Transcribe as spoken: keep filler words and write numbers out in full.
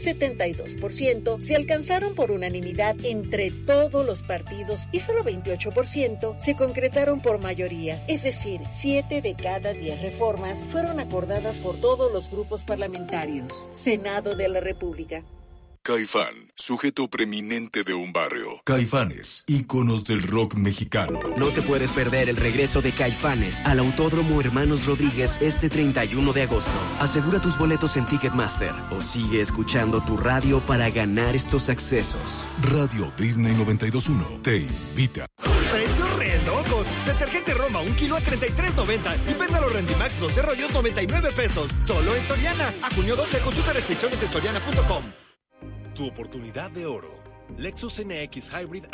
setenta y dos por ciento se alcanzaron por unanimidad entre todos los partidos y solo veintiocho por ciento se concretaron por mayoría, es decir, siete de cada diez reformas fueron acordadas por todos los grupos parlamentarios. Senado de la República. Caifán, sujeto preeminente de un barrio. Caifanes, íconos del rock mexicano. No te puedes perder el regreso de Caifanes al Autódromo Hermanos Rodríguez este treinta y uno de agosto. Asegura tus boletos en Ticketmaster o sigue escuchando tu radio para ganar estos accesos. Radio Disney noventa y dos punto uno te invita. ¡Precios re locos! Detergente Roma, un kilo a treinta y tres noventa. Y péndalo Rendimax doce rollos, noventa y nueve pesos. Solo en Soriana. A junio doce, consulta restricciones en soriana punto com. Tu oportunidad de oro. Lexus N X Hybrid